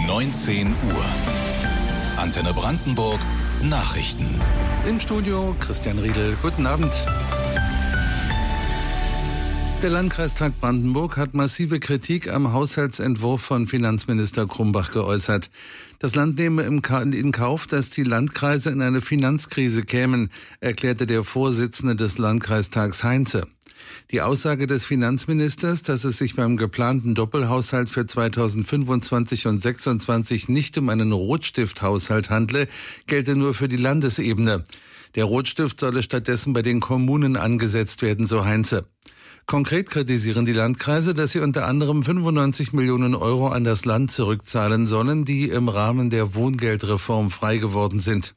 19 Uhr. Antenne Brandenburg Nachrichten. Im Studio Christian Riedel. Guten Abend. Der Landkreistag Brandenburg hat massive Kritik am Haushaltsentwurf von Finanzminister Krumbach geäußert. Das Land nehme in Kauf, dass die Landkreise in eine Finanzkrise kämen, erklärte der Vorsitzende des Landkreistags Heinze. Die Aussage des Finanzministers, dass es sich beim geplanten Doppelhaushalt für 2025 und 2026 nicht um einen Rotstifthaushalt handle, gelte nur für die Landesebene. Der Rotstift solle stattdessen bei den Kommunen angesetzt werden, so Heinze. Konkret kritisieren die Landkreise, dass sie unter anderem 95 Millionen Euro an das Land zurückzahlen sollen, die im Rahmen der Wohngeldreform frei geworden sind.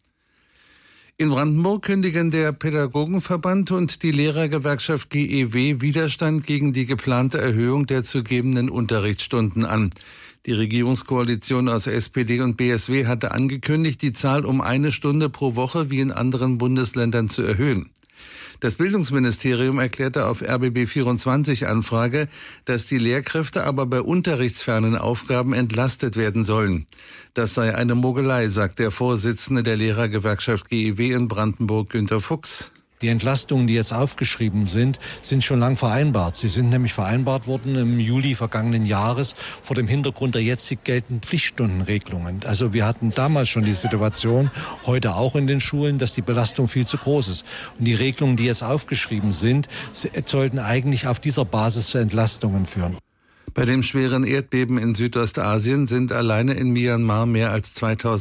In Brandenburg kündigen der Pädagogenverband und die Lehrergewerkschaft GEW Widerstand gegen die geplante Erhöhung der zu gebenden Unterrichtsstunden an. Die Regierungskoalition aus SPD und BSW hatte angekündigt, die Zahl um 1 Stunde pro Woche wie in anderen Bundesländern zu erhöhen. Das Bildungsministerium erklärte auf RBB24-Anfrage, dass die Lehrkräfte aber bei unterrichtsfernen Aufgaben entlastet werden sollen. Das sei eine Mogelei, sagt der Vorsitzende der Lehrergewerkschaft GEW in Brandenburg, Günter Fuchs. Die Entlastungen, die jetzt aufgeschrieben sind, sind schon lang vereinbart. Sie sind nämlich vereinbart worden im Juli vergangenen Jahres vor dem Hintergrund der jetzig geltenden Pflichtstundenregelungen. Also wir hatten damals schon die Situation, heute auch in den Schulen, dass die Belastung viel zu groß ist. Und die Regelungen, die jetzt aufgeschrieben sind, sollten eigentlich auf dieser Basis zu Entlastungen führen. Bei dem schweren Erdbeben in Südostasien sind alleine in Myanmar mehr als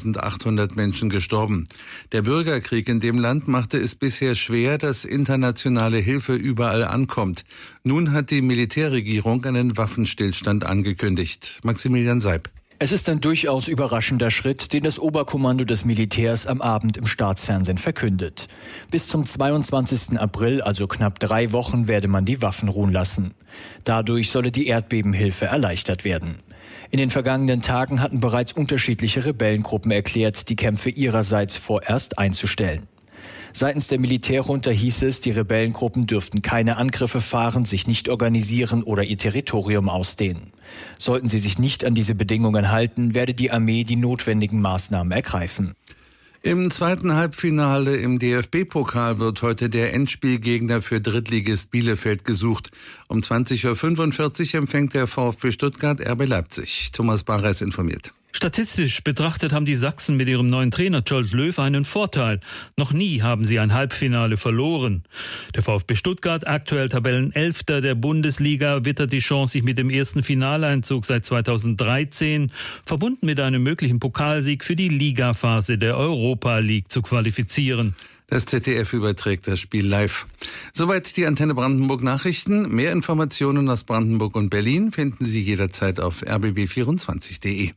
2800 Menschen gestorben. Der Bürgerkrieg in dem Land machte es bisher schwer, dass internationale Hilfe überall ankommt. Nun hat die Militärregierung einen Waffenstillstand angekündigt. Maximilian Seib. Es ist ein durchaus überraschender Schritt, den das Oberkommando des Militärs am Abend im Staatsfernsehen verkündet. Bis zum 22. April, also knapp 3 Wochen, werde man die Waffen ruhen lassen. Dadurch solle die Erdbebenhilfe erleichtert werden. In den vergangenen Tagen hatten bereits unterschiedliche Rebellengruppen erklärt, die Kämpfe ihrerseits vorerst einzustellen. Seitens der Militärjunta hieß es, die Rebellengruppen dürften keine Angriffe fahren, sich nicht organisieren oder ihr Territorium ausdehnen. Sollten sie sich nicht an diese Bedingungen halten, werde die Armee die notwendigen Maßnahmen ergreifen. Im zweiten Halbfinale im DFB-Pokal wird heute der Endspielgegner für Drittligist Bielefeld gesucht. Um 20.45 Uhr empfängt der VfB Stuttgart RB Leipzig. Thomas Barres informiert. Statistisch betrachtet haben die Sachsen mit ihrem neuen Trainer Jolt Löw einen Vorteil. Noch nie haben sie ein Halbfinale verloren. Der VfB Stuttgart, aktuell Tabellenelfter der Bundesliga, wittert die Chance, sich mit dem ersten Finaleinzug seit 2013, verbunden mit einem möglichen Pokalsieg, für die Ligaphase der Europa League zu qualifizieren. Das ZDF überträgt das Spiel live. Soweit die Antenne Brandenburg Nachrichten. Mehr Informationen aus Brandenburg und Berlin finden Sie jederzeit auf rbb24.de.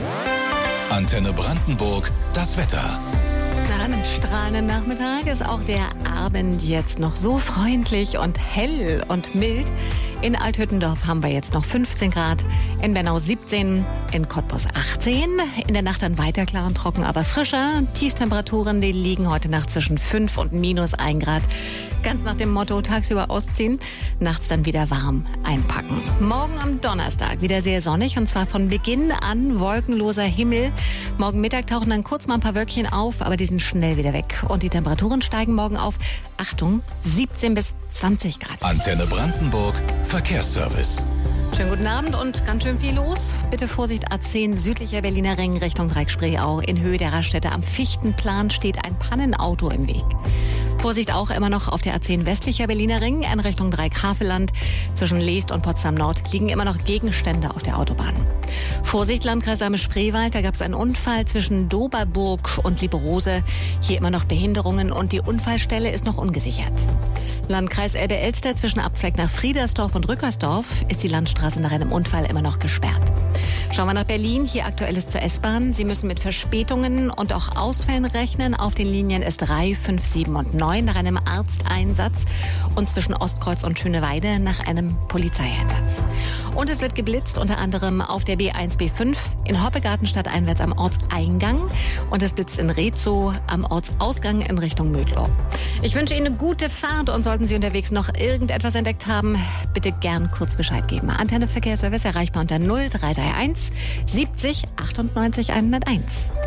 Antenne Brandenburg, das Wetter. Nach einem strahlenden Nachmittag ist auch der Abend jetzt noch so freundlich und hell und mild. In Althüttendorf haben wir jetzt noch 15 Grad, in Bernau 17, in Cottbus 18. In der Nacht dann weiter klar und trocken, aber frischer. Tiefstemperaturen, die liegen heute Nacht zwischen 5 und -1 Grad. Ganz nach dem Motto, tagsüber ausziehen, nachts dann wieder warm einpacken. Morgen am Donnerstag wieder sehr sonnig und zwar von Beginn an wolkenloser Himmel. Morgen Mittag tauchen dann kurz mal ein paar Wölkchen auf, aber die sind schnell wieder weg. Und die Temperaturen steigen morgen auf, Achtung, 17 bis 20 Grad. Antenne Brandenburg, Verkehrsservice. Schönen guten Abend und ganz schön viel los. Bitte Vorsicht, A10 südlicher Berliner Ring Richtung Dreieck-Spreeau. In Höhe der Raststätte am Fichtenplan steht ein Pannenauto im Weg. Vorsicht auch immer noch auf der A10 westlicher Berliner Ring in Richtung Dreieck-Havelland. Zwischen Leest und Potsdam-Nord liegen immer noch Gegenstände auf der Autobahn. Vorsicht, Landkreis Spreewald, da gab es einen Unfall zwischen Doberburg und Lieberose. Hier immer noch Behinderungen und die Unfallstelle ist noch ungesichert. Landkreis Elbe-Elster zwischen Abzweig nach Friedersdorf und Rückersdorf ist die Landstraße nach einem Unfall immer noch gesperrt. Schauen wir nach Berlin, hier Aktuelles zur S-Bahn. Sie müssen mit Verspätungen und auch Ausfällen rechnen auf den Linien S3, 5, 7 und 9 nach einem Arzteinsatz und zwischen Ostkreuz und Schöneweide nach einem Polizeieinsatz. Und es wird geblitzt, unter anderem auf der B1, B5 in Hoppegartenstadt einwärts am Ortseingang und es blitzt in Reetzow am Ortsausgang in Richtung Mödlow. Ich wünsche Ihnen eine gute Fahrt und sollten Sie unterwegs noch irgendetwas entdeckt haben, bitte gern kurz Bescheid geben. Antenne Verkehrsservice erreichbar unter 0331 kurz 70 98 101.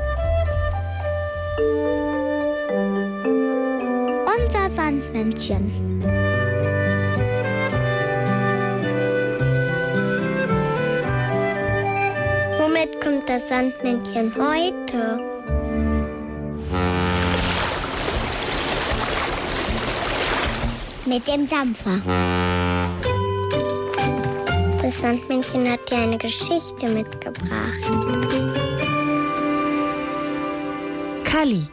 Unser Sandmännchen. Womit kommt das Sandmännchen heute? Mit dem Dampfer. Das Sandmännchen hat dir eine Geschichte mitgebracht. Kalli.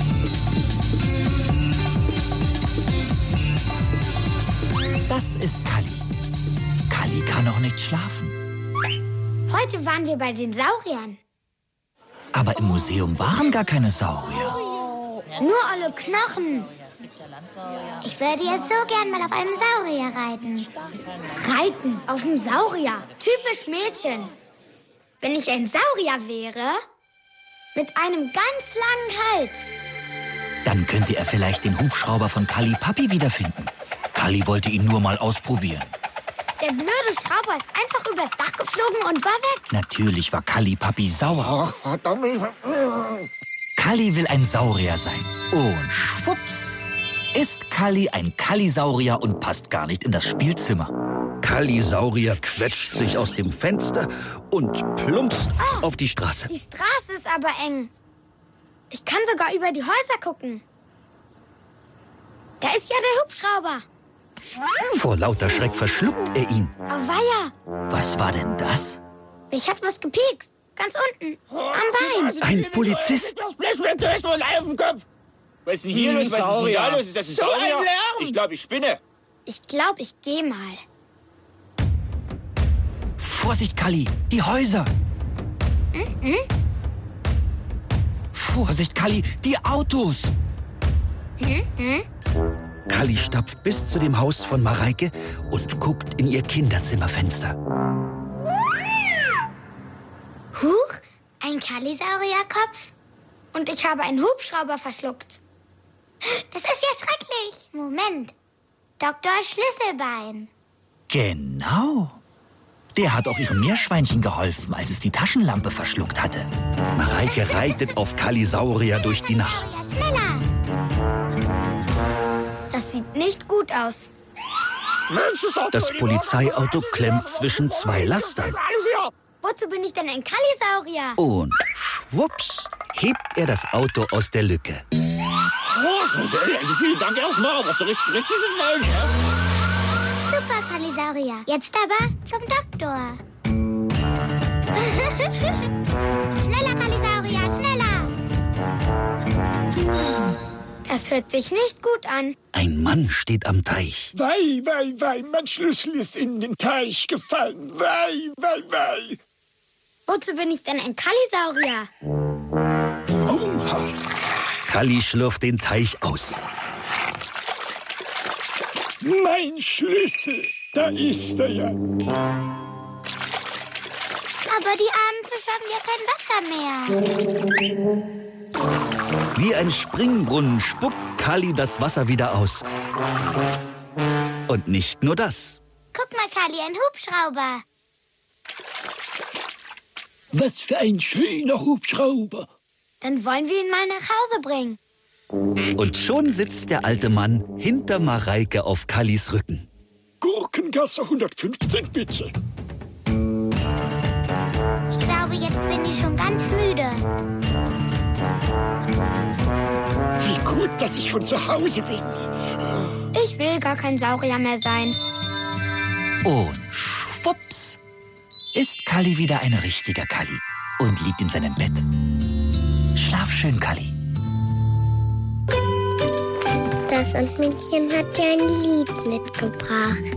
Das ist Kalli. Kalli kann noch nicht schlafen. Heute waren wir bei den Sauriern. Aber im Museum waren gar keine Saurier. Nur alle Knochen. Ich würde jetzt so gern mal auf einem Saurier reiten. Reiten auf einem Saurier? Typisch Mädchen. Wenn ich ein Saurier wäre, mit einem ganz langen Hals. Dann könnte er vielleicht den Hubschrauber von Kalli Papi wiederfinden. Kalli wollte ihn nur mal ausprobieren. Der blöde Schrauber ist einfach übers Dach geflogen und war weg. Natürlich war Kalli Papi sauer. Kalli will ein Saurier sein. Und schwupps ist Kalli ein Kallisaurier und passt gar nicht in das Spielzimmer. Kallisaurier quetscht sich aus dem Fenster und plumpst auf die Straße. Die Straße ist aber eng. Ich kann sogar über die Häuser gucken. Da ist ja der Hubschrauber. Vor lauter Schreck verschluckt er ihn. Auweia. Was war denn das? Mich hat was gepiekst. Ganz unten. Am Bein. Ein Polizist. Das Blechweg ist wohl auf dem Kopf. Was ist denn hier los? Was ist denn da los? Ist das ein Saurier? Ich glaube, ich spinne. Ich glaube, ich gehe mal. Vorsicht, Kalli, die Häuser. Vorsicht, Kalli, die Autos. Kalli stapft bis zu dem Haus von Mareike und guckt in ihr Kinderzimmerfenster. Huch, ein Kallisaurierkopf. Und ich habe einen Hubschrauber verschluckt. Das ist ja schrecklich. Moment. Dr. Schlüsselbein. Genau. Der hat auch ihrem Meerschweinchen geholfen, als es die Taschenlampe verschluckt hatte. Mareike reitet auf Kallisaurier durch die Nacht. Schneller. Das sieht nicht gut aus. Das Polizeiauto klemmt zwischen zwei Lastern. Wozu bin ich denn ein Kallisaurier? Und schwupps hebt er das Auto aus der Lücke. Vielen Dank erstmal. Was richtig ist. Super, Kallisaurier. Jetzt aber zum Doktor. Schneller, Kallisaurier, schneller. Das hört sich nicht gut an. Ein Mann steht am Teich. Wei, mein Schlüssel ist in den Teich gefallen. Wei. Wozu bin ich denn ein Kallisaurier? Kalli schlürft den Teich aus. Mein Schlüssel, da ist er ja. Aber die armen Fische haben ja kein Wasser mehr. Wie ein Springbrunnen spuckt Kalli das Wasser wieder aus. Und nicht nur das. Guck mal, Kalli, ein Hubschrauber. Was für ein schöner Hubschrauber. Dann wollen wir ihn mal nach Hause bringen. Und schon sitzt der alte Mann hinter Mareike auf Kallis Rücken. Gurkengasse 115, bitte. Ich glaube, jetzt bin ich schon ganz müde. Wie gut, dass ich schon zu Hause bin. Ich will gar kein Saurier mehr sein. Und schwupps ist Kalli wieder ein richtiger Kalli und liegt in seinem Bett. Schlaf schön, Kalli. Das Sandmännchen hat dir ein Lied mitgebracht.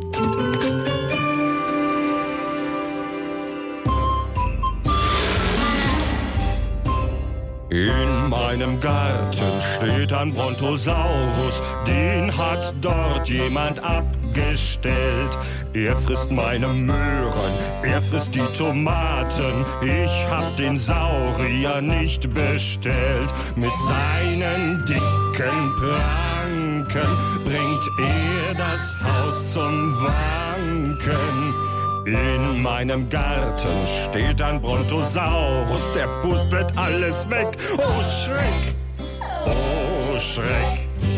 In meinem Garten steht ein Brontosaurus, den hat dort jemand abgestellt. Er frisst meine Möhren, er frisst die Tomaten, ich hab den Saurier nicht bestellt. Mit seinen dicken Pranken bringt er das Haus zum Wanken. In meinem Garten steht ein Brontosaurus, der pustet alles weg. Oh Schreck, oh Schreck.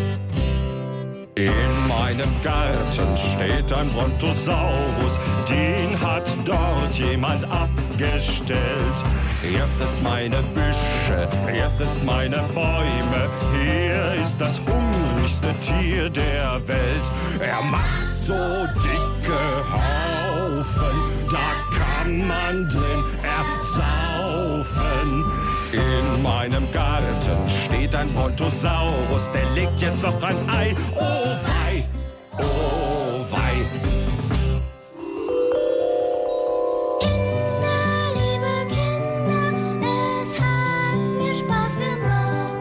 In meinem Garten steht ein Brontosaurus, den hat dort jemand abgestellt. Er frisst meine Büsche, er frisst meine Bäume, er ist das hungrigste Tier der Welt. Er macht so dicke Haufen, da kann man drin ersaufen. In meinem Garten steht ein Brontosaurus, der legt jetzt noch ein Ei. Oh wei, oh wei. Liebe Kinder, es hat mir Spaß gemacht.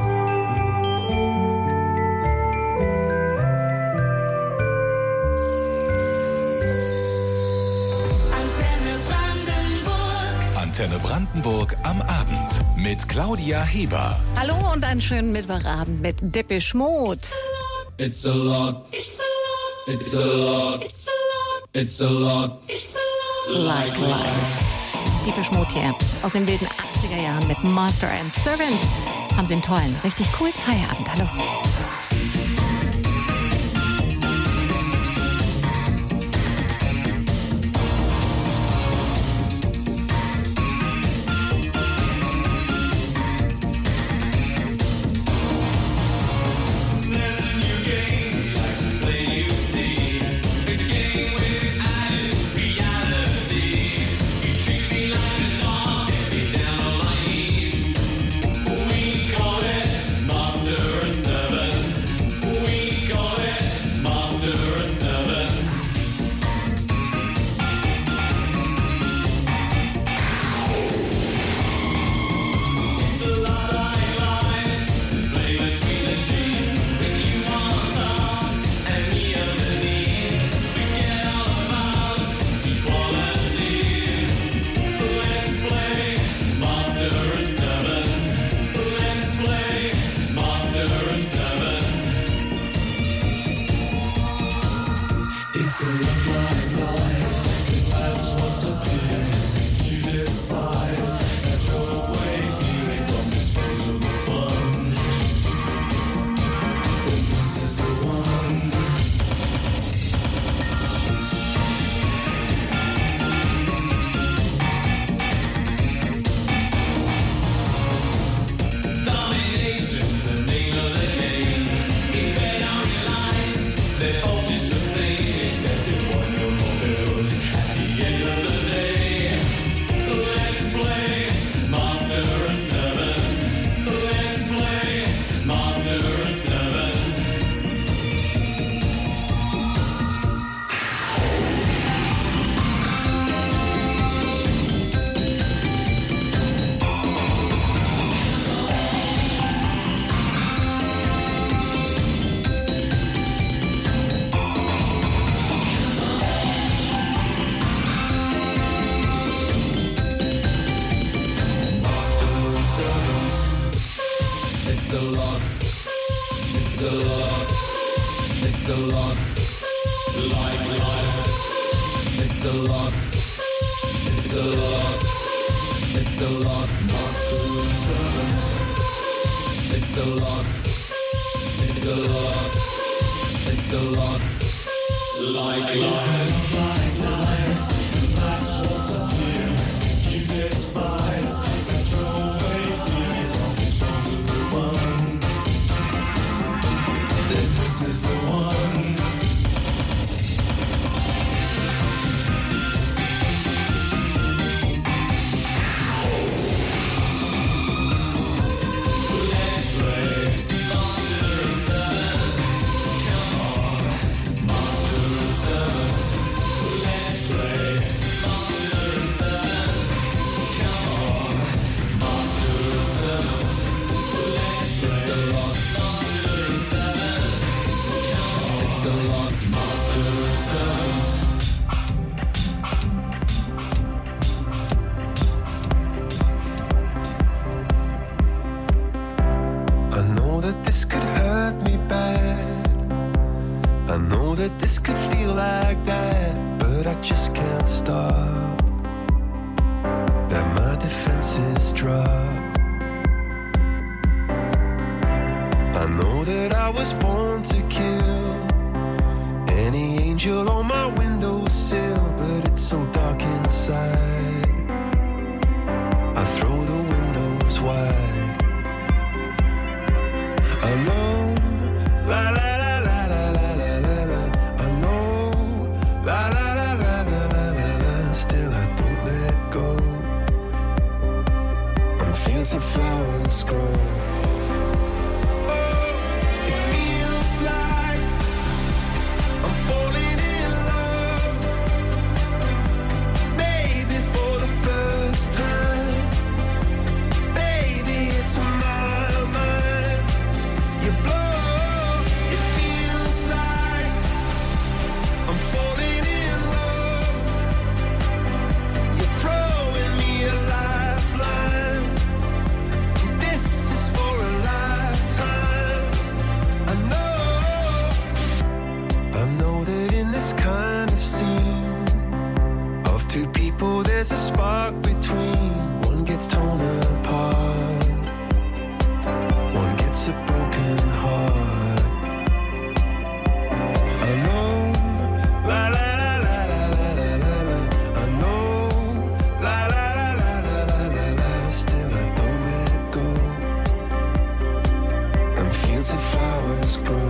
Antenne Brandenburg. Antenne Brandenburg am Abend mit Claudia Heber. Hallo und einen schönen Mittwochabend mit Depeche Mode. It's a lot. It's a lot. It's a lot. It's a lot. It's a lot. It's a lot. Like life. Depeche Mode hier aus den wilden 80er Jahren mit Master and Servant. Haben sie einen tollen, richtig coolen Feierabend. Hallo. I know that this could feel like that, but but I just can't stop. That my defenses drop. I know that I was born to kill any angel on my windowsill, but it's so dark inside. I throw the windows wide. I know, la la la la la la la la la. I know, la la la la la la la la. Still I don't let go. And fields of flowers grow. There's a spark between. One gets torn apart, one gets a broken heart. I know, la la la la la la la la. I know, la la la la la la la la. Still I don't let go. And fields of flowers grow.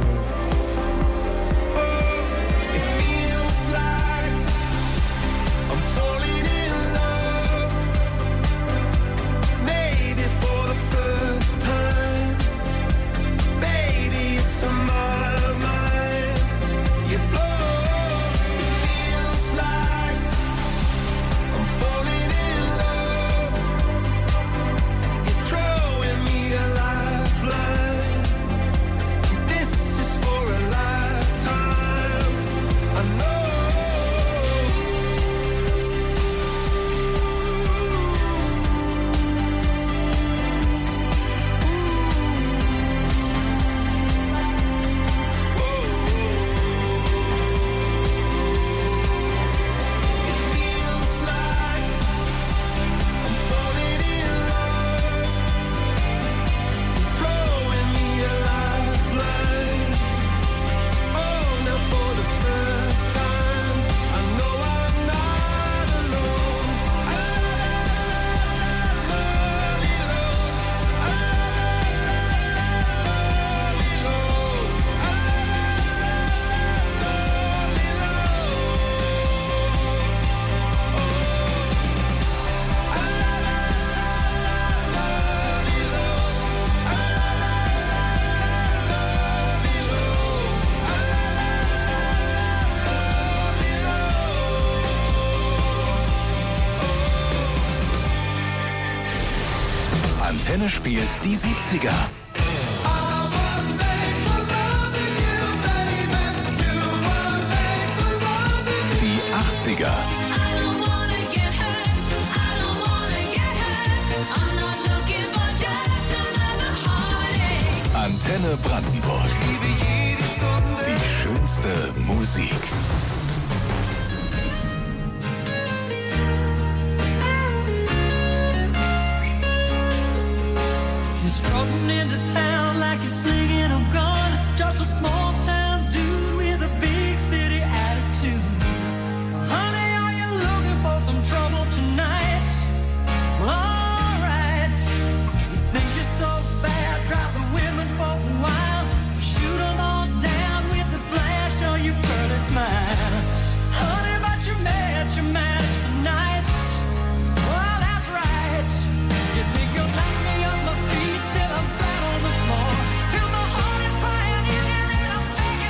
Antenne spielt die 70er. Die 80er. Antenne Brandenburg. Die schönste Musik. Strutting into town like you're slinging a gun. Just a small town dude with a big city attitude. Honey, are you looking for some trouble tonight? Well, alright. You think you're so bad, drop the women for a while. Shoot them all down with the flash on your pearly smile. Honey, but you're mad tonight. Well, that's right. You think you'll knock me on my feet till I'm flat on the floor, till my heart is crying, you get it, I'm begging.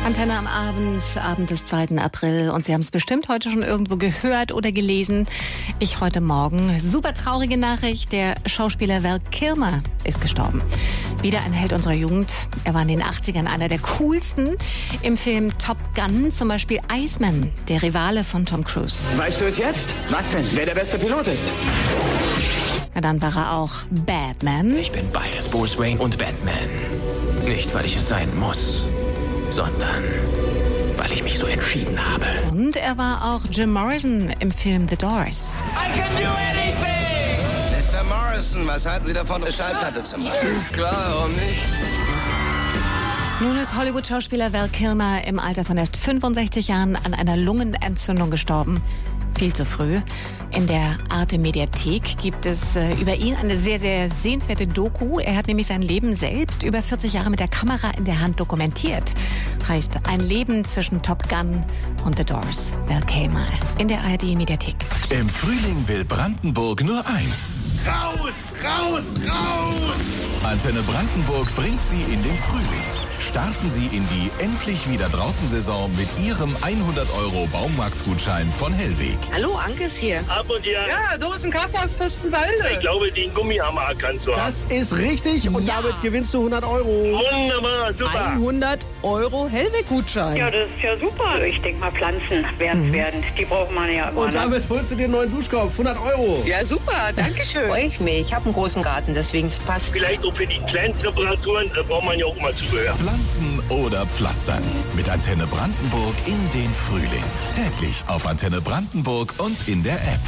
Antenne am Abend des 2. April. Und Sie haben es bestimmt heute schon irgendwo gehört oder gelesen. Ich heute Morgen. Super traurige Nachricht. Der Schauspieler Val Kilmer ist gestorben. Wieder ein Held unserer Jugend. Er war in den 80ern einer der coolsten. Im Film Top Gun zum Beispiel Iceman, der Rivale von Tom Cruise. Weißt du es jetzt? Was denn? Wer der beste Pilot ist? Na, dann war er auch Batman. Ich bin beides, Bruce Wayne und Batman. Nicht, weil ich es sein muss, sondern weil ich mich so entschieden habe. Und er war auch Jim Morrison im Film The Doors. I can do anything! Mr. Morrison, was halten Sie davon, eine Schallplatte zu machen? Klar, warum nicht? Nun ist Hollywood-Schauspieler Val Kilmer im Alter von erst 65 Jahren an einer Lungenentzündung gestorben. Viel zu früh. In der Arte-Mediathek gibt es über ihn eine sehr, sehr sehenswerte Doku. Er hat nämlich sein Leben selbst über 40 Jahre mit der Kamera in der Hand dokumentiert. Heißt Ein Leben zwischen Top Gun und The Doors. Val Kilmer in der ARD-Mediathek. Im Frühling will Brandenburg nur eins. Raus, raus, raus! Antenne Brandenburg bringt Sie in den Frühling. Starten Sie in die Endlich wieder draußen Saison mit Ihrem 100€ Baumarktgutschein von Hellweg. Hallo, Anke ist hier. Ab und ja. Ja, Dosenkaffee aus Fürstenwalde. Ich glaube, den Gummihammer erkannt zu haben. Das ist richtig und damit gewinnst du 100€. Wunderbar, super. 100€ Hellweg-Gutschein. Ja, das ist ja super. Ich denke mal, Pflanzen werden es werden. Die braucht man ja immer. Und damit holst du dir einen neuen Duschkopf, 100€. Ja, super, danke schön. Freue ich mich. Ich habe einen großen Garten, deswegen es passt. Vielleicht auch für die Kleinstreparaturen braucht man ja auch mal Zubehör. Pflanzen oder Pflastern. Mit Antenne Brandenburg in den Frühling. Täglich auf Antenne Brandenburg und in der App.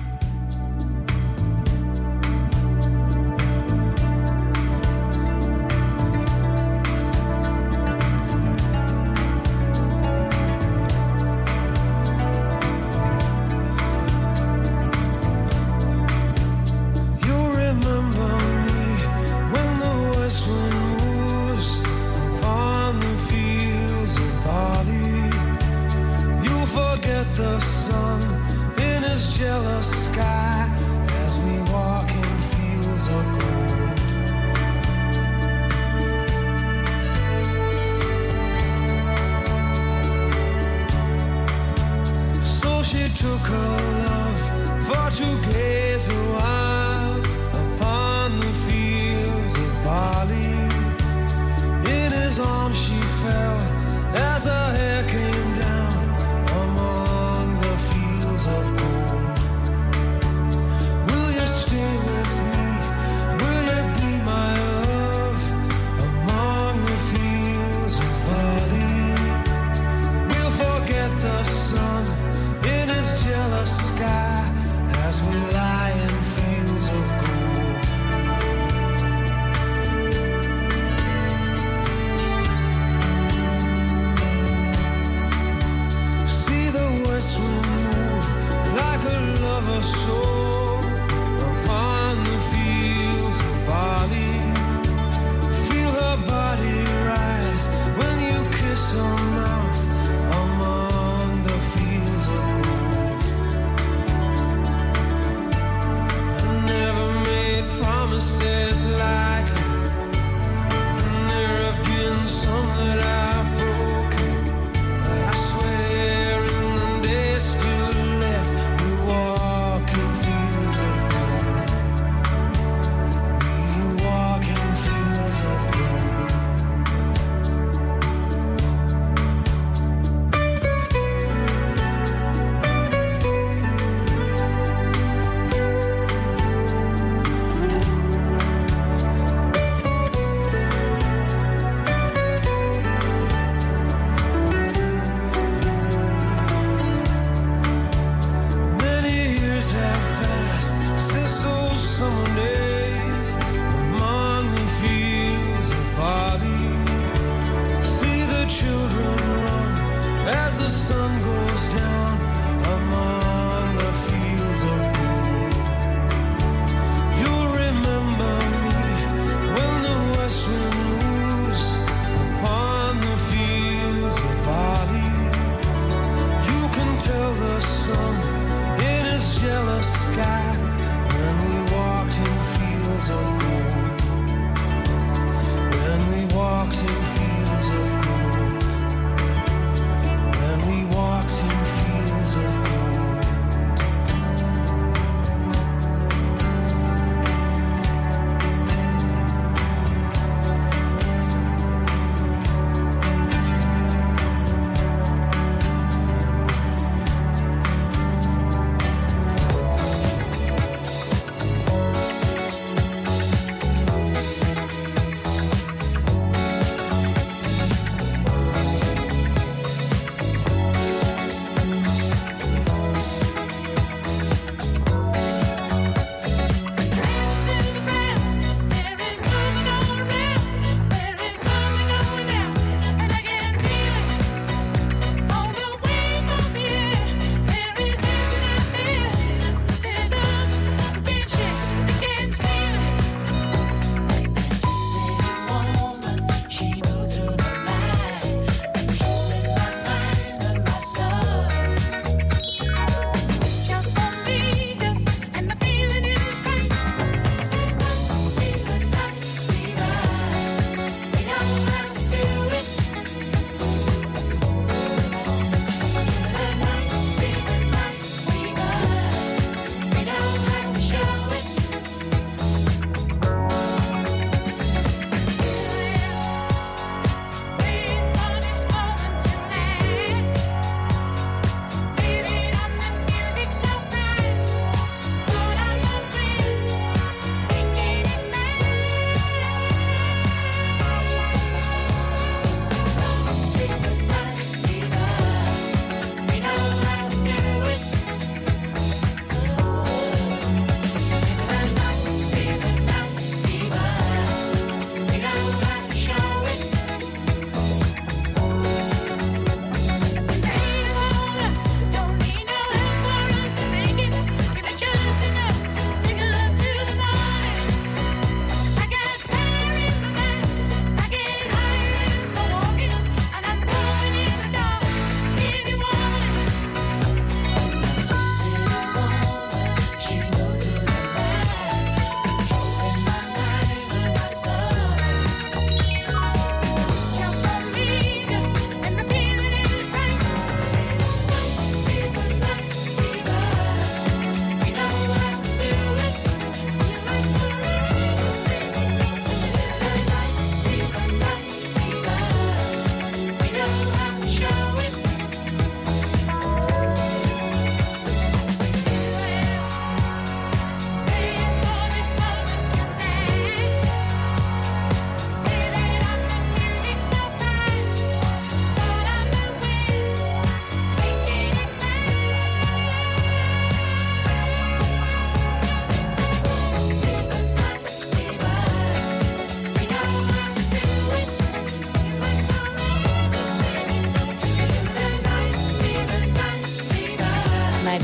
The sun in his jealous sky as we walk in fields of gold. So she took her love for to gaze a while upon the fields of barley. In his arms she fell as her hair came down among the fields of gold. Will you stay with me? Will you be my love among the fields of barley? We'll forget the sun in his jealous sky as we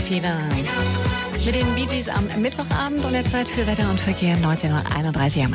Fever. Mit den Bee Gees am Mittwochabend und jetzt Zeit für Wetter und Verkehr 19.31 Uhr.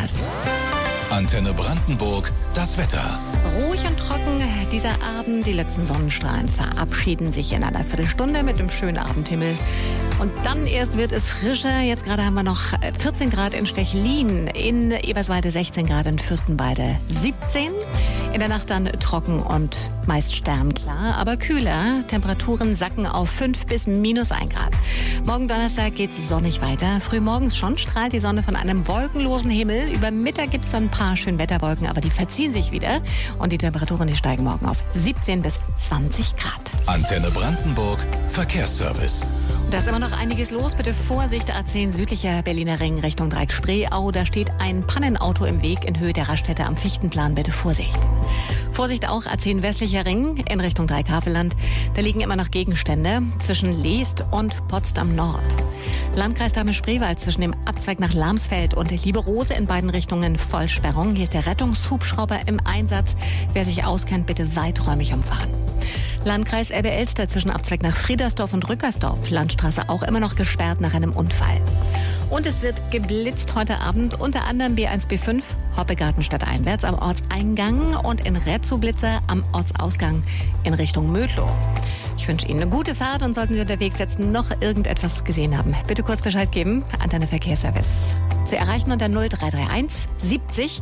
Antenne Brandenburg, das Wetter. Ruhig und trocken dieser Abend. Die letzten Sonnenstrahlen verabschieden sich in einer Viertelstunde mit dem schönen Abendhimmel. Und dann erst wird es frischer. Jetzt gerade haben wir noch 14 Grad in Stechlin, in Eberswalde 16 Grad, in Fürstenwalde 17. In der Nacht dann trocken und meist sternklar, aber kühler. Temperaturen sacken auf 5 bis -1 Grad. Morgen Donnerstag geht's sonnig weiter. Frühmorgens schon strahlt die Sonne von einem wolkenlosen Himmel. Über Mittag gibt's dann ein paar Schönwetterwolken, aber die verziehen sich wieder. Und die Temperaturen, die steigen morgen auf 17 bis 20 Grad. Antenne Brandenburg, Verkehrsservice. Und da ist immer noch einiges los. Bitte Vorsicht, A10 südlicher Berliner Ring Richtung Dreieck-Spreeau. Da steht ein Pannenauto im Weg in Höhe der Raststätte am Fichtenplan. Bitte Vorsicht. Vorsicht auch A10 westlicher Ring in Richtung Dreieck-Havelland. Da liegen immer noch Gegenstände zwischen Leest und Potsdam Nord. Landkreis Dahme-Spreewald zwischen dem Abzweig nach Lamsfeld und Lieberose in beiden Richtungen Vollsperrung. Hier ist der Rettungshubschrauber im Einsatz. Wer sich auskennt, bitte weiträumig umfahren. Landkreis Elbe-Elster zwischen Abzweig nach Friedersdorf und Rückersdorf. Landstraße auch immer noch gesperrt nach einem Unfall. Und es wird geblitzt heute Abend, unter anderem B1, B5, Hoppegarten stadteinwärts am Ortseingang und in Retzow-Blitzer am Ortsausgang in Richtung Mödlow. Ich wünsche Ihnen eine gute Fahrt und sollten Sie unterwegs jetzt noch irgendetwas gesehen haben, bitte kurz Bescheid geben. Antenne Verkehrsservice. zu erreichen unter 0331 70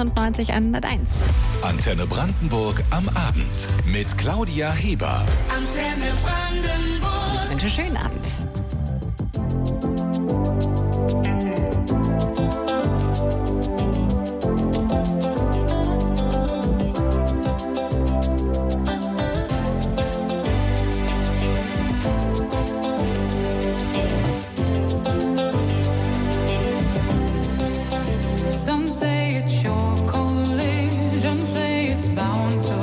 98 101. Antenne Brandenburg am Abend mit Claudia Heber. Antenne Brandenburg. Ich wünsche einen schönen Abend.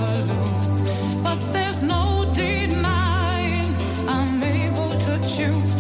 Choose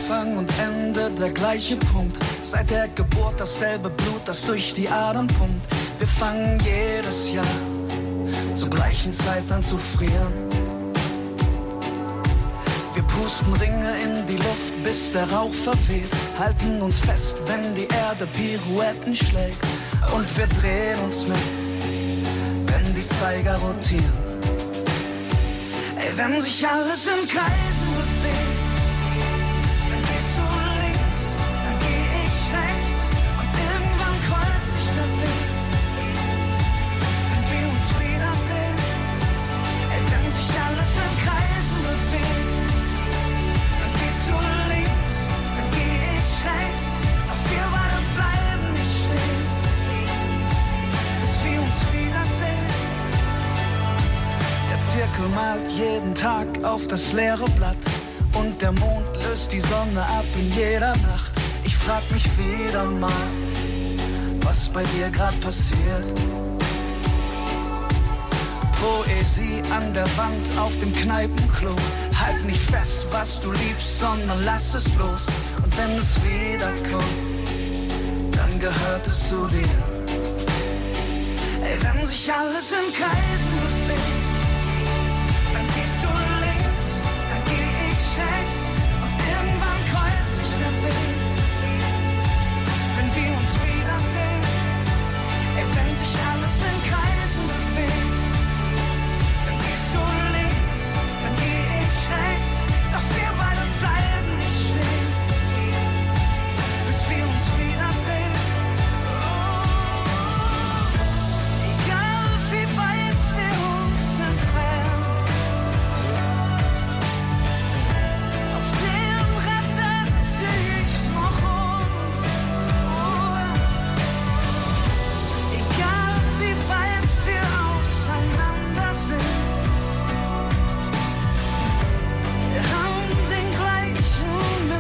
Anfang und Ende der gleiche Punkt. Seit der Geburt dasselbe Blut, das durch die Adern pumpt. Wir fangen jedes Jahr zur gleichen Zeit an zu frieren. Wir pusten Ringe in die Luft, bis der Rauch verweht. Halten uns fest, wenn die Erde Pirouetten schlägt. Und wir drehen uns mit, wenn die Zeiger rotieren. Ey, wenn sich alles in Kreisen bewegt, dann gehst du links, dann geh ich rechts. Und irgendwann kreuzt sich der Weg, wenn wir uns wiedersehen. Ey, wenn sich alles in Kreisen bewegt, dann gehst du links, dann geh ich rechts. Doch wir beide bleiben nicht stehen, bis wir uns wiedersehen. Der Zirkel malt jeden Tag auf das leere Blatt und der Mond löst die Sonne ab in jeder Nacht. Ich frag mich wieder mal, was bei dir grad passiert. Poesie an der Wand auf dem Kneipenklo. Halt nicht fest, was du liebst, sondern lass es los. Und wenn es wiederkommt, dann gehört es zu dir. Ey, wenn sich alles in Kreisen bewegt, dann gehst du links, dann geh ich rechts. Und irgendwann kreuzt sich der Weg, wenn wir uns wiedersehen. Ey, wenn sich alles in Kreisen bewegt, dann gehst du links, dann geh ich rechts. Doch wir beide bleiben nicht stehen, bis wir uns wiedersehen. Egal wie weit wir uns entfernen, auf dem Retter seh ich noch uns. Egal wie weit wir auseinander sind, wir haben den gleichen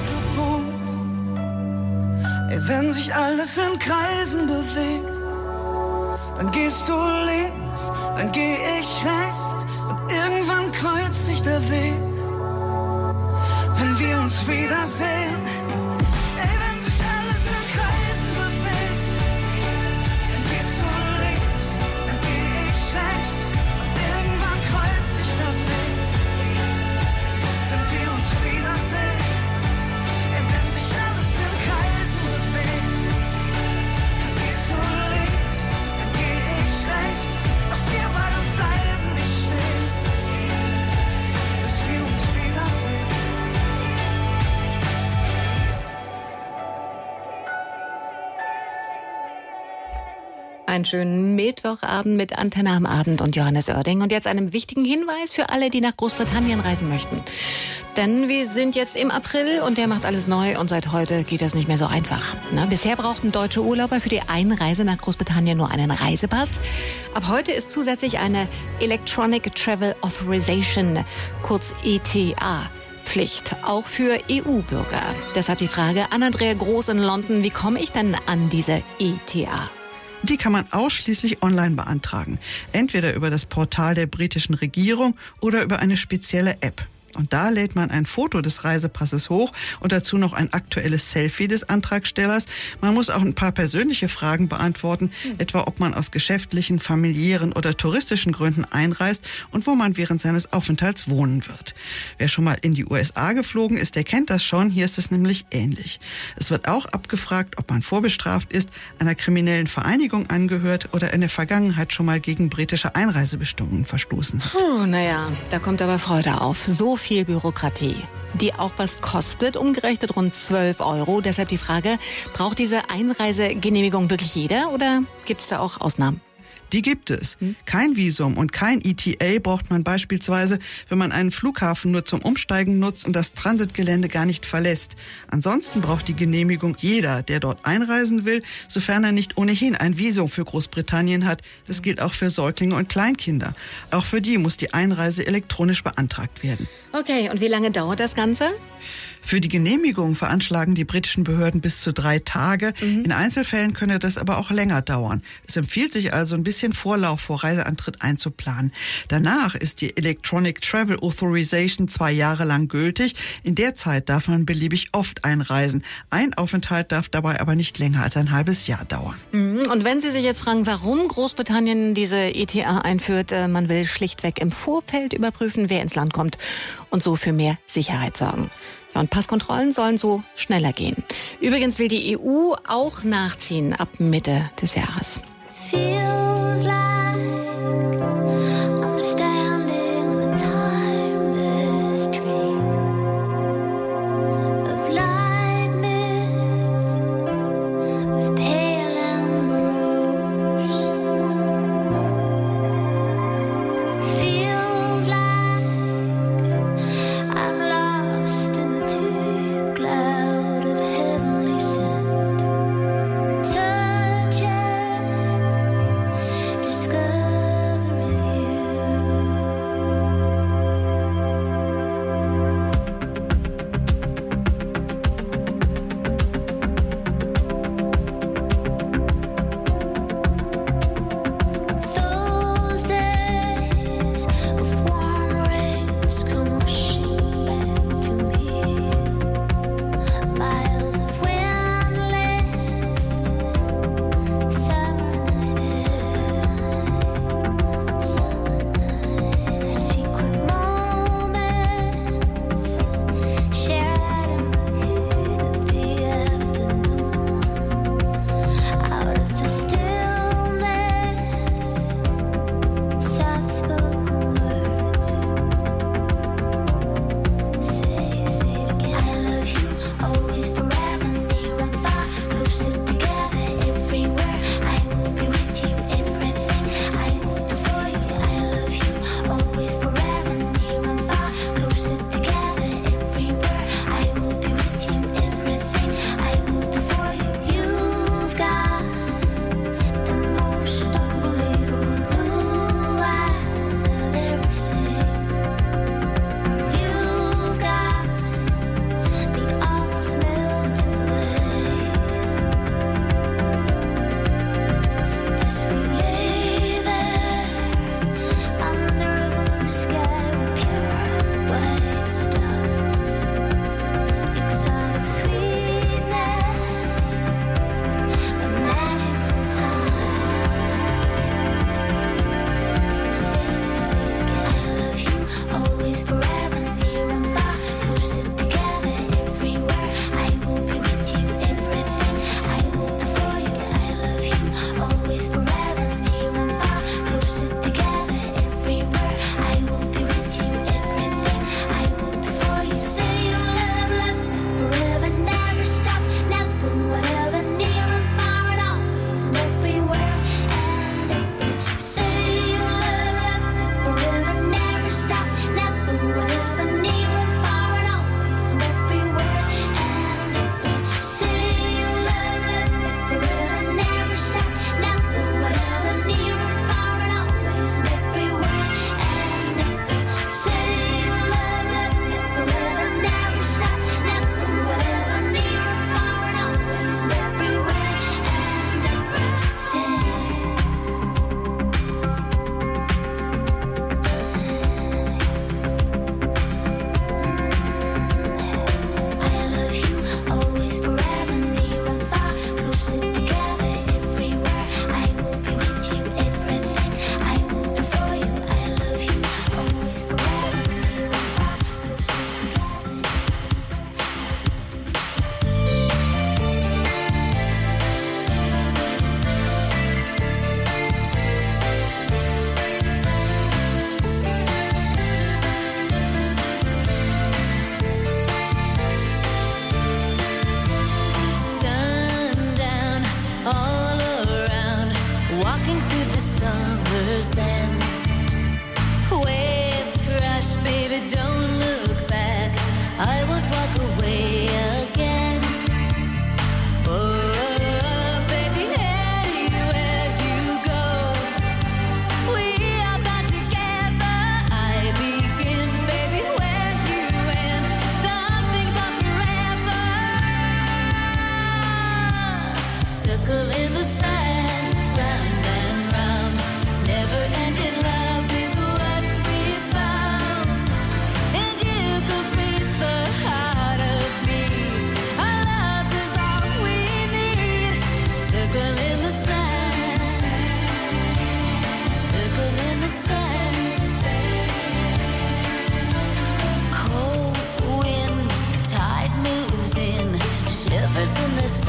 Mittelpunkt. Ey, wenn sich alles in Kreisen bewegt, dann gehst du links, dann geh ich rechts. Und irgendwann kreuzt sich der Weg, wenn wir uns wiedersehen. Ey, wenn sich alles in Kreisen bewegt, dann gehst du links, dann geh ich rechts. Und irgendwann kreuzt sich der Weg, wenn wir uns wiedersehen. Ey, wenn sich alles in Kreisen bewegt, dann gehst du links, dann geh ich rechts. Doch wir beide bleiben nicht stehen, bis wir uns wiedersehen. Einen schönen Mittwochabend mit Antenne am Abend und Johannes Oerding. Und jetzt einen wichtigen Hinweis für alle, die nach Großbritannien reisen möchten. Denn wir sind jetzt im April und der macht alles neu und seit heute geht das nicht mehr so einfach. Bisher brauchten deutsche Urlauber für die Einreise nach Großbritannien nur einen Reisepass. Ab heute ist zusätzlich eine Electronic Travel Authorization, kurz ETA, Pflicht, auch für EU-Bürger. Deshalb die Frage an Andrea Groß in London, wie komme ich denn an diese ETA? Die kann man ausschließlich online beantragen. Entweder über das Portal der britischen Regierung oder über eine spezielle App. Und da lädt man ein Foto des Reisepasses hoch und dazu noch ein aktuelles Selfie des Antragstellers. Man muss auch ein paar persönliche Fragen beantworten, etwa ob man aus geschäftlichen, familiären oder touristischen Gründen einreist und wo man während seines Aufenthalts wohnen wird. Wer schon mal in die USA geflogen ist, der kennt das schon. Hier ist es nämlich ähnlich. Es wird auch abgefragt, ob man vorbestraft ist, einer kriminellen Vereinigung angehört oder in der Vergangenheit schon mal gegen britische Einreisebestimmungen verstoßen hat. Naja, da kommt aber Freude auf. So viel Bürokratie, die auch was kostet, umgerechnet rund 12 €. Deshalb die Frage, braucht diese Einreisegenehmigung wirklich jeder oder gibt es da auch Ausnahmen? Die gibt es. Kein Visum und kein ETA braucht man beispielsweise, wenn man einen Flughafen nur zum Umsteigen nutzt und das Transitgelände gar nicht verlässt. Ansonsten braucht die Genehmigung jeder, der dort einreisen will, sofern er nicht ohnehin ein Visum für Großbritannien hat. Das gilt auch für Säuglinge und Kleinkinder. Auch für die muss die Einreise elektronisch beantragt werden. Okay, und wie lange dauert das Ganze? Für die Genehmigung veranschlagen die britischen Behörden bis zu 3 Tage. In Einzelfällen könne das aber auch länger dauern. Es empfiehlt sich also, ein bisschen Vorlauf vor Reiseantritt einzuplanen. Danach ist die Electronic Travel Authorization 2 Jahre lang gültig. In der Zeit darf man beliebig oft einreisen. Ein Aufenthalt darf dabei aber nicht länger als ein halbes Jahr dauern. Und wenn Sie sich jetzt fragen, warum Großbritannien diese ETA einführt, man will schlichtweg im Vorfeld überprüfen, wer ins Land kommt und so für mehr Sicherheit sorgen. Ja, und Passkontrollen sollen so schneller gehen. Übrigens will die EU auch nachziehen ab Mitte des Jahres. Feels like I'm standing in the timeless dream of light mists, of pale ambrose. Feels like I'm lost in the deep cloud of heavenly scent. Touching, just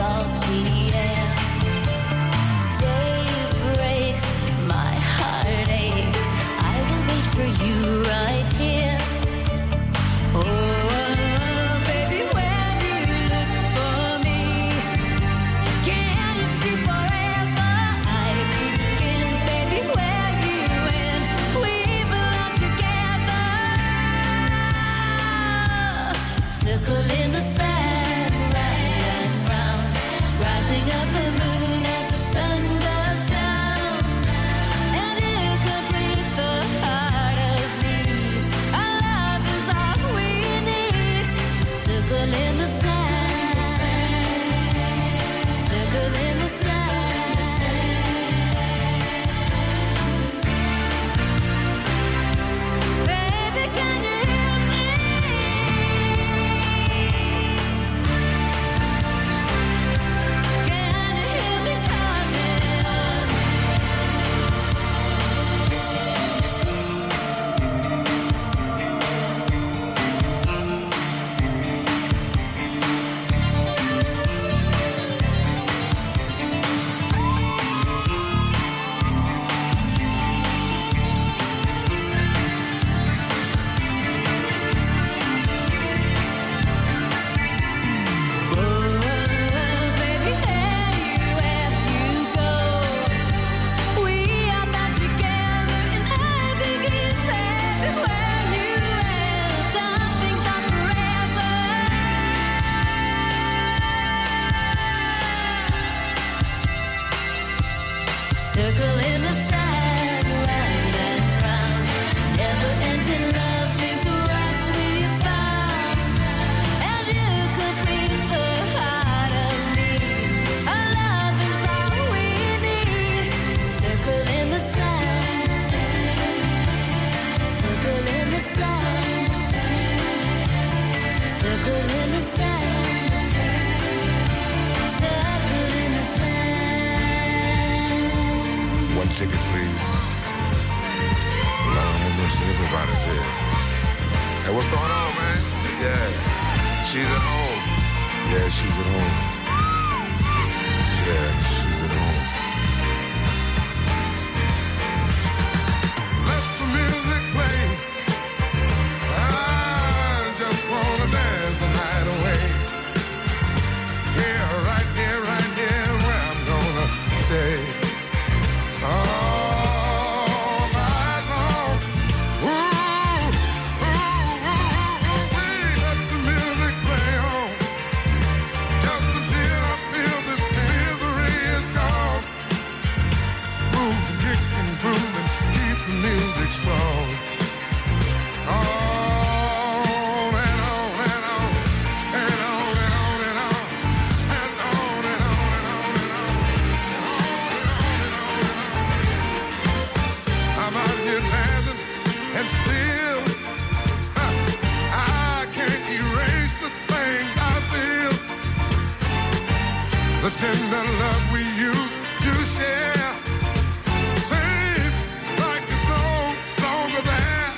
salty air. Day breaks, my heart aches. I will wait for you right here. Oh, baby, when you look for me, can you see forever? I begin, baby, where you end. We belong together. Circle in the sand, round and round, rising up the moon as the sun goes down. And you complete the heart of me. Our love is all we need. Circle in the sand, circle in the sand. Baby, can you hear me? Can you hear me coming? Baby, anywhere you go, we are bound together, and I begin, baby, where you end. Time things are forever. Circle in the sand, round and round. Never-ending love is what we found. And you complete the heart of me. Our love is all we need. Circle in the sand, circle in the sand, circle in the sand, circle in the sand. One ticket, please. Lord have mercy, everybody's here. Hey, what's going on, man? Yeah, she's at home. Yeah, she's at home. Yeah, she's at home. Let the music play. I just wanna dance the night away. Here, right here, where I'm gonna stay. All night long. Ooh, let the music play on. Just until I feel this misery is gone. Move and kick and groove and keep the music strong. On and on and on and on and on and on and on and on and on and on. I'm out here dancing and still I can't erase the things I feel. The tender love we used to share seems like it's no longer there.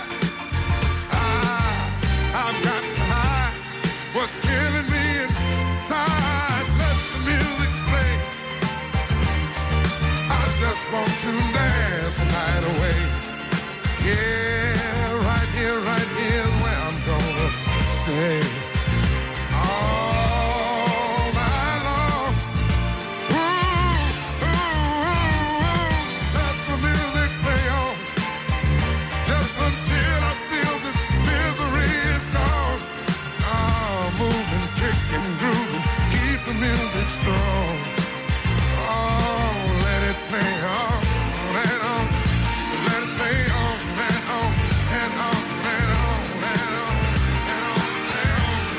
I've got to hide what's killing me inside. Let the music play. I just want to dance the night away. Yeah, right here where I'm gonna stay. All night long. Ooh, let the music play on. Just until I feel this misery is gone. Move and kick and groove and keep the music strong. Oh, let it play on and on. Let it play on and on and on and on and on and on and on.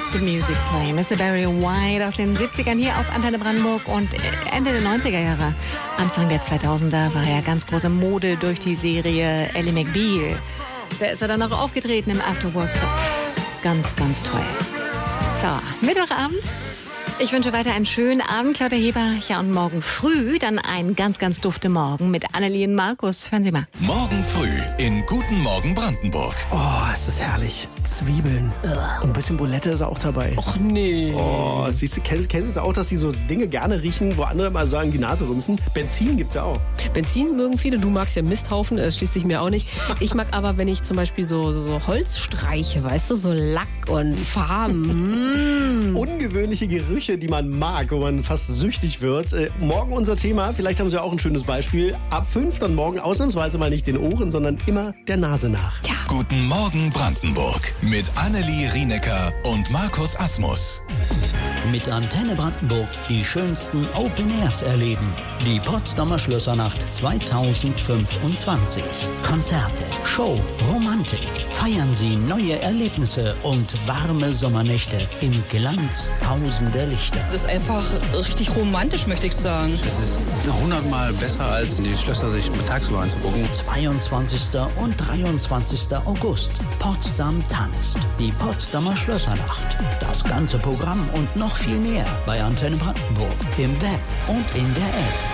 the music play. Mr. Barry White aus den 70ern hier auf Antenne Brandenburg und Ende der 90er Jahre, Anfang der 2000er war er ganz große Mode durch die Serie Ally McBeal. Da ist er dann auch aufgetreten im Afterwork Club. Ganz, ganz toll. So, Mittwochabend. Ich wünsche weiter einen schönen Abend, Claudia Heber. Ja, und morgen früh dann ein ganz, ganz dufte Morgen mit Annelie und Markus. Hören Sie mal. Morgen früh in Guten Morgen Brandenburg. Oh, es ist herrlich. Zwiebeln. Und ein bisschen Bulette ist auch dabei. Och nee. Oh, siehst du, kennst du es auch, dass die so Dinge gerne riechen, wo andere mal sagen, die Nase rümpfen? Benzin gibt's ja auch. Benzin mögen viele. Du magst ja Misthaufen, schließt sich mir auch nicht. Ich mag aber, wenn ich zum Beispiel so Holz streiche, weißt du, so Lack und Farben. Ungewöhnliche Gerüche, die man mag, wo man fast süchtig wird. Morgen unser Thema, vielleicht haben Sie auch ein schönes Beispiel. Ab 5 dann morgen ausnahmsweise mal nicht den Ohren, sondern immer der Nase nach. Ja. Guten Morgen Brandenburg mit Annelie Rienecker und Markus Asmus. Mit Antenne Brandenburg die schönsten Open Airs erleben. Die Potsdamer Schlössernacht 2025. Konzerte, Show, Romantik. Feiern Sie neue Erlebnisse und warme Sommernächte im Glanz tausender Lichter. Das ist einfach richtig romantisch, möchte ich sagen. Das ist 100-mal besser, als die Schlösser sich tagsüber anzugucken. 22. und 23. August. Potsdam tanzt. Die Potsdamer Schlössernacht. Das ganze Programm und noch viel mehr bei Antenne Brandenburg. Im Web und in der App.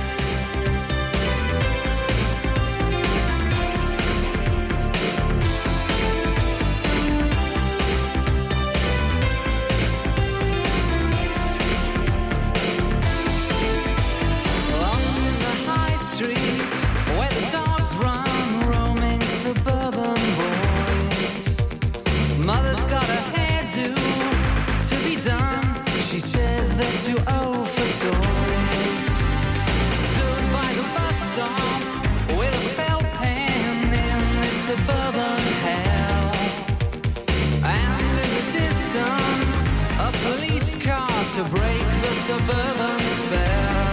To break the suburban spell.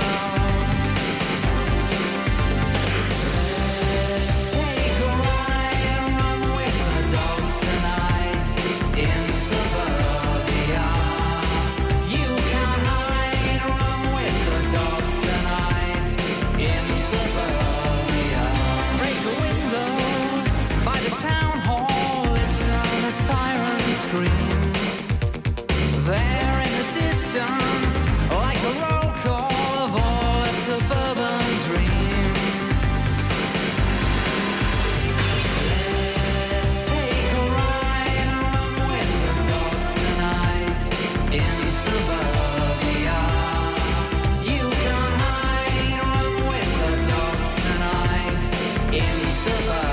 Let's take a ride and run with the dogs tonight in suburbia. You can't hide, run with the dogs tonight in suburbia. Break a window by the town hall, listen a siren screams. There in the distance, like a roll call of all the suburban dreams. Let's take a ride and run with the dogs tonight in suburbia. You can hide, run with the dogs tonight in suburbia.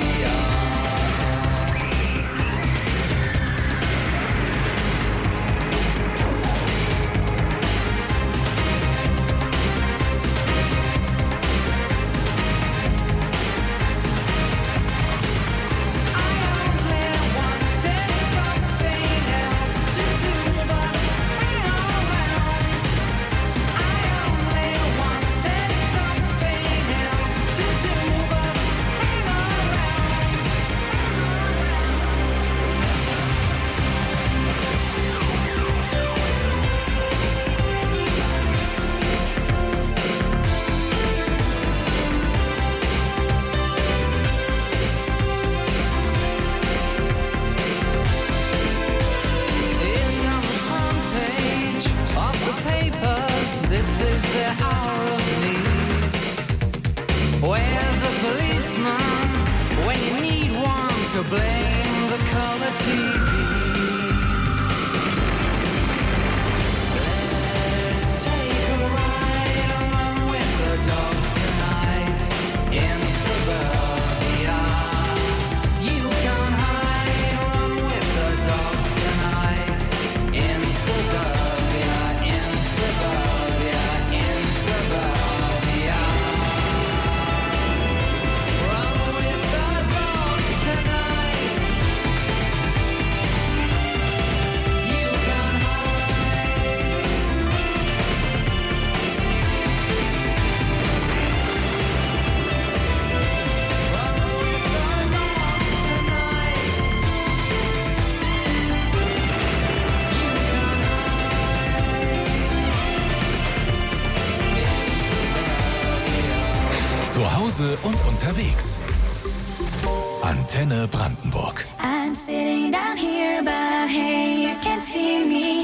Where's a policeman when you need one to blame the color TV? Let's take a ride and run with the dogs tonight in suburbia. You can hide, run with the dogs tonight in suburbia, in suburbia, in suburbia. Run with the dogs tonight. Hause und unterwegs. Antenne Brandenburg. I'm sitting down here, but hey, you can't see me.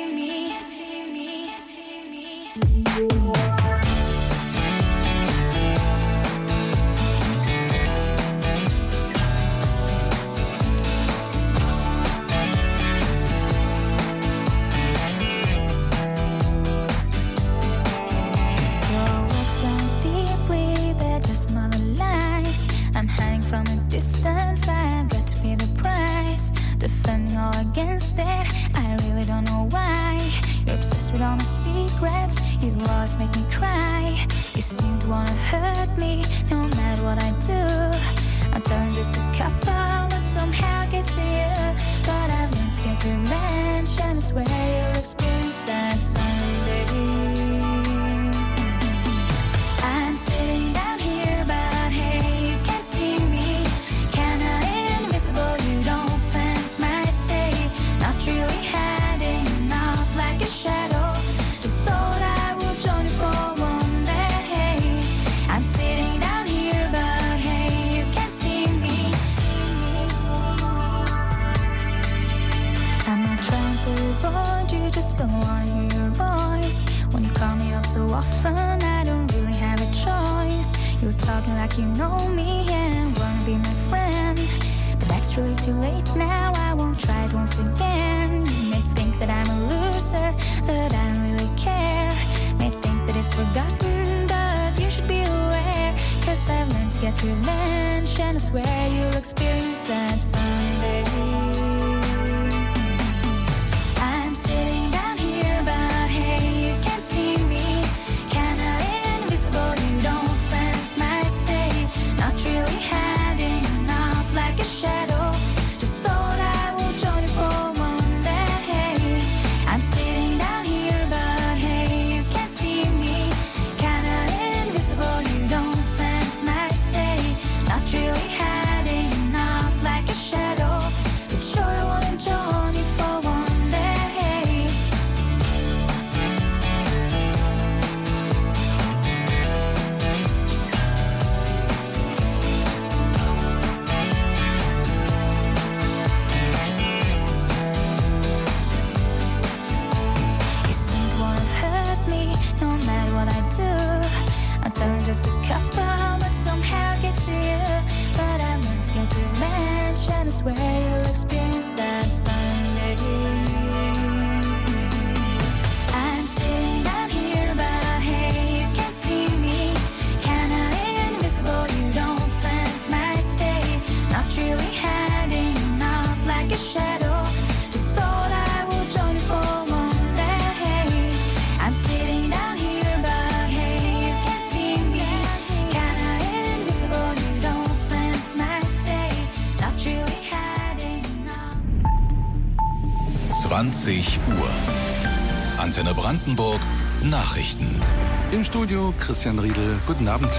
From a distance, I've got to pay the price. Defending all against it, I really don't know why. You're obsessed with all my secrets, you always make me cry. You seem to wanna hurt me, no matter what I do. I'm telling just a couple, but somehow it gets to you. But I've learned to get revenge, and I swear you'll experience that someday. I'm sitting down here, but hey, you can't see me. Kinda invisible, you don't sense my state. Not really hiding out like a shadow. Just thought I would join you for one day. I'm sitting down here, but hey, you can't see me. I'm not trying to avoid you, just don't wanna hear your voice. When you call me up so often, I don't really have a choice. You're talking like you know me and wanna be my friend, but that's really too late now. I won't try it once again. You may think that I'm a loser, but I don't really care. May think that it's forgotten, but you should be aware. Cause I've learned to get revenge, and I swear you'll experience that someday. I'm sitting down here, but hey, you can't see me. Kinda invisible, you don't sense my state. Not really hiding out like a shadow. Just thought I would join you for one day. I'm sitting down here, but hey, you can't see me. Kinda invisible, you don't sense my state. Not really hiding out like a shadow. But sure I wanna join you for one day. You seem to wanna hurt me, no matter what I do. I'm telling just a couple, but somehow it gets to you. But I want to get revenge, and I swear you'll experience that someday. I'm sitting down here, but hey, you can't see me. Kinda invisible, you don't sense my state. Not really hiding out like a shadow. Just thought I would join you for one day. I'm sitting down here, but hey, you can't see me. Kinda invisible, you don't sense my state. Not really hiding out. 20 Uhr. Antenne Brandenburg. Nachrichten. Im Studio Christian Riedel. Guten Abend.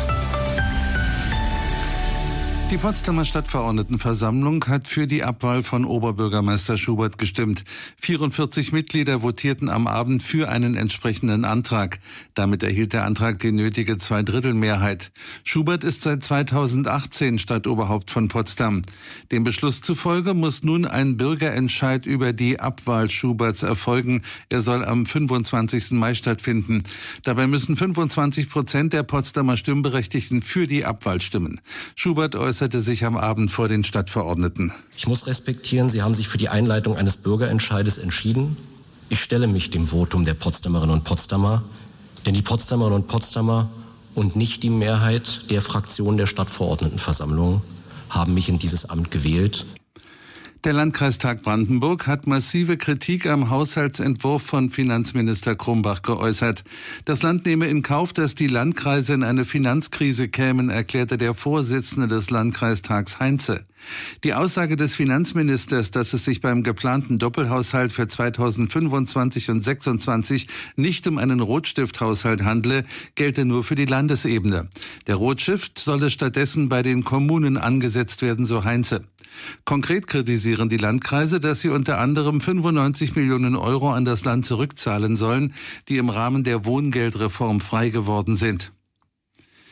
Die Potsdamer Stadtverordnetenversammlung hat für die Abwahl von Oberbürgermeister Schubert gestimmt. 44 Mitglieder votierten am Abend für einen entsprechenden Antrag. Damit erhielt der Antrag die nötige Zweidrittelmehrheit. Schubert ist seit 2018 Stadtoberhaupt von Potsdam. Dem Beschluss zufolge muss nun ein Bürgerentscheid über die Abwahl Schuberts erfolgen. Er soll am 25. Mai stattfinden. Dabei müssen 25% der Potsdamer Stimmberechtigten für die Abwahl stimmen. Schubert äußerte sich am Abend vor den Stadtverordneten. Ich muss respektieren, Sie haben sich für die Einleitung eines Bürgerentscheides entschieden. Ich stelle mich dem Votum der Potsdamerinnen und Potsdamer, denn die Potsdamerinnen und Potsdamer und nicht die Mehrheit der Fraktion der Stadtverordnetenversammlung haben mich in dieses Amt gewählt. Der Landkreistag Brandenburg hat massive Kritik am Haushaltsentwurf von Finanzminister Krumbach geäußert. Das Land nehme in Kauf, dass die Landkreise in eine Finanzkrise kämen, erklärte der Vorsitzende des Landkreistags Heinze. Die Aussage des Finanzministers, dass es sich beim geplanten Doppelhaushalt für 2025 und 2026 nicht um einen Rotstifthaushalt handle, gelte nur für die Landesebene. Der Rotstift solle stattdessen bei den Kommunen angesetzt werden, so Heinze. Konkret kritisieren die Landkreise, dass sie unter anderem 95 Millionen Euro an das Land zurückzahlen sollen, die im Rahmen der Wohngeldreform frei geworden sind.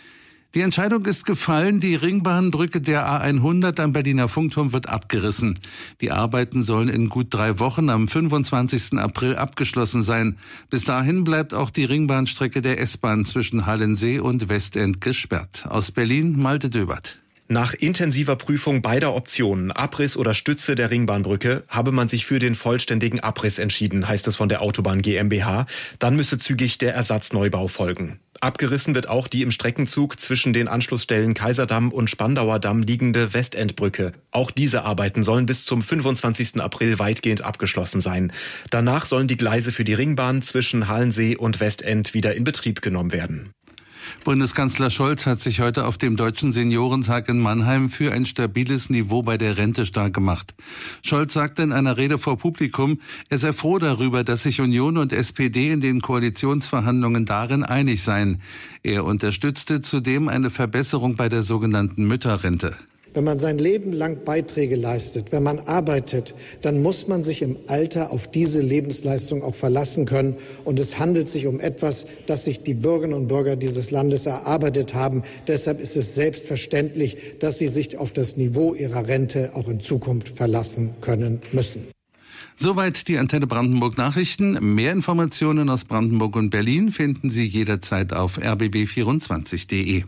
Die Entscheidung ist gefallen, die Ringbahnbrücke der A100 am Berliner Funkturm wird abgerissen. Die Arbeiten sollen in gut 3 Wochen am 25. April abgeschlossen sein. Bis dahin bleibt auch die Ringbahnstrecke der S-Bahn zwischen Hallensee und Westend gesperrt. Aus Berlin, Malte Döbert. Nach intensiver Prüfung beider Optionen, Abriss oder Stütze der Ringbahnbrücke, habe man sich für den vollständigen Abriss entschieden, heißt es von der Autobahn GmbH. Dann müsse zügig der Ersatzneubau folgen. Abgerissen wird auch die im Streckenzug zwischen den Anschlussstellen Kaiserdamm und Spandauer Damm liegende Westendbrücke. Auch diese Arbeiten sollen bis zum 25. April weitgehend abgeschlossen sein. Danach sollen die Gleise für die Ringbahn zwischen Hallensee und Westend wieder in Betrieb genommen werden. Bundeskanzler Scholz hat sich heute auf dem Deutschen Seniorentag in Mannheim für ein stabiles Niveau bei der Rente stark gemacht. Scholz sagte in einer Rede vor Publikum, er sei froh darüber, dass sich Union und SPD in den Koalitionsverhandlungen darin einig seien. Er unterstützte zudem eine Verbesserung bei der sogenannten Mütterrente. Wenn man sein Leben lang Beiträge leistet, wenn man arbeitet, dann muss man sich im Alter auf diese Lebensleistung auch verlassen können. Und es handelt sich um etwas, das sich die Bürgerinnen und Bürger dieses Landes erarbeitet haben. Deshalb ist es selbstverständlich, dass sie sich auf das Niveau ihrer Rente auch in Zukunft verlassen können müssen. Soweit die Antenne Brandenburg Nachrichten. Mehr Informationen aus Brandenburg und Berlin finden Sie jederzeit auf rbb24.de.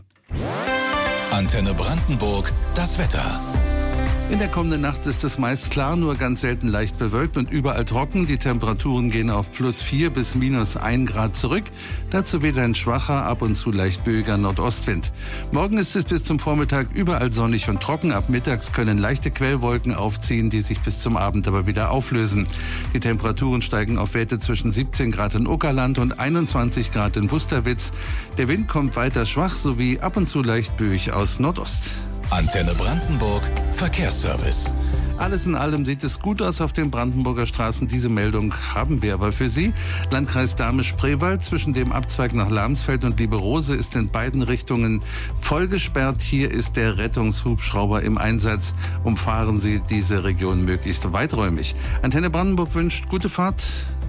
Antenne Brandenburg, das Wetter. In der kommenden Nacht ist es meist klar, nur ganz selten leicht bewölkt und überall trocken. Die Temperaturen gehen auf +4 bis -1 Grad zurück. Dazu weht ein schwacher, ab und zu leicht böiger Nordostwind. Morgen ist es bis zum Vormittag überall sonnig und trocken. Ab mittags können leichte Quellwolken aufziehen, die sich bis zum Abend aber wieder auflösen. Die Temperaturen steigen auf Werte zwischen 17 Grad in Uckerland und 21 Grad in Wusterwitz. Der Wind kommt weiter schwach sowie ab und zu leicht böig aus Nordost. Antenne Brandenburg, Verkehrsservice. Alles in allem sieht es gut aus auf den Brandenburger Straßen. Diese Meldung haben wir aber für Sie. Landkreis Dahme-Spreewald zwischen dem Abzweig nach Lamsfeld und Lieberose ist in beiden Richtungen voll gesperrt. Hier ist der Rettungshubschrauber im Einsatz. Umfahren Sie diese Region möglichst weiträumig. Antenne Brandenburg wünscht gute Fahrt.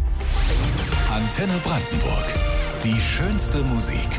Antenne Brandenburg. Die schönste Musik.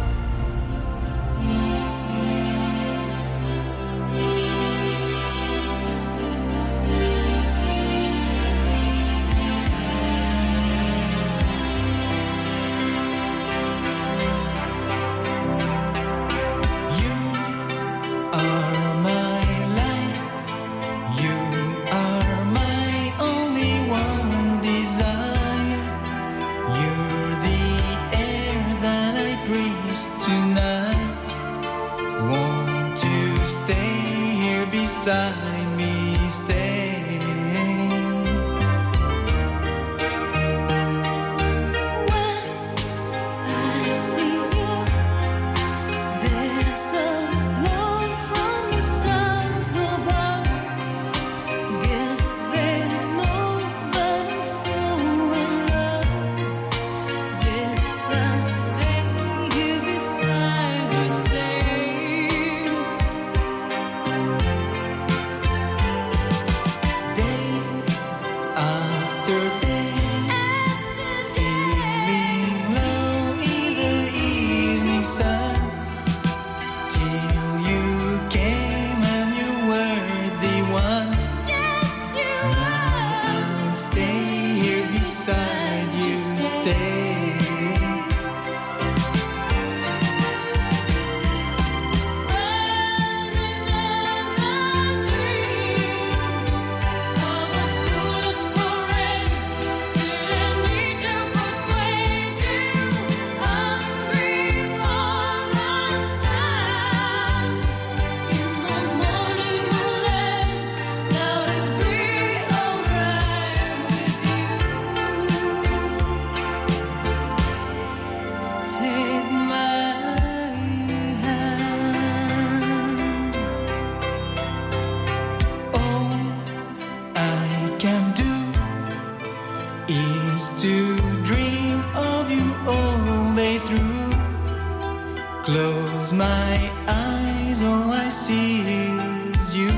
Close my eyes, all I see is you.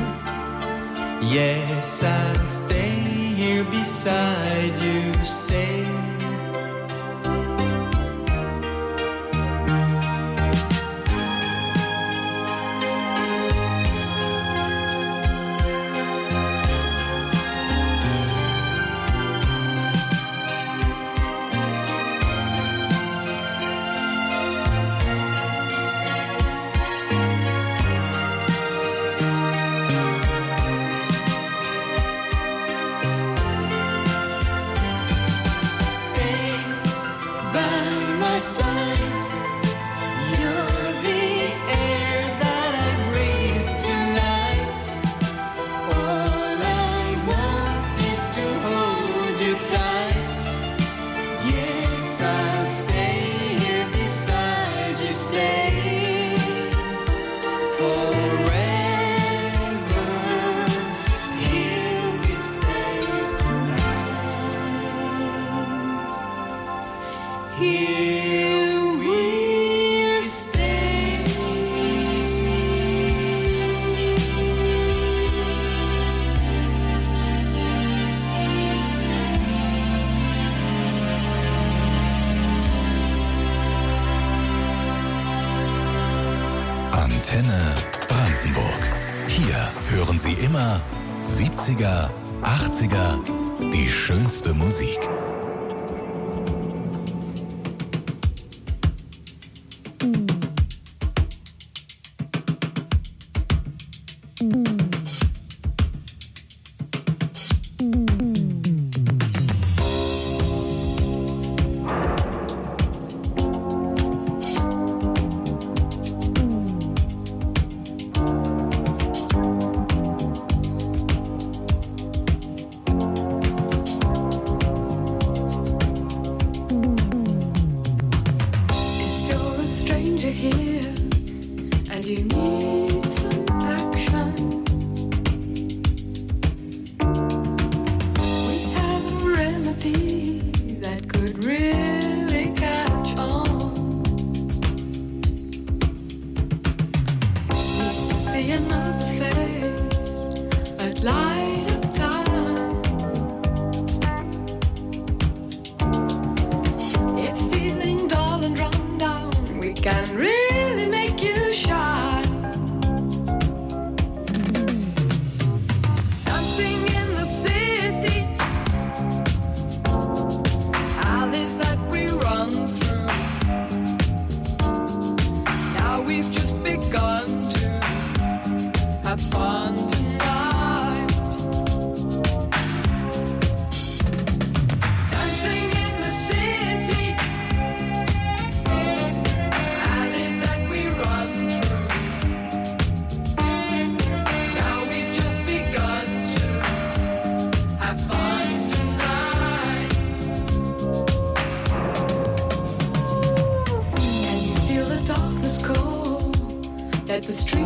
Yes, I'll stay here beside you, stay. Antenne Brandenburg. Hier hören Sie immer 70er, 80er, die schönste Musik.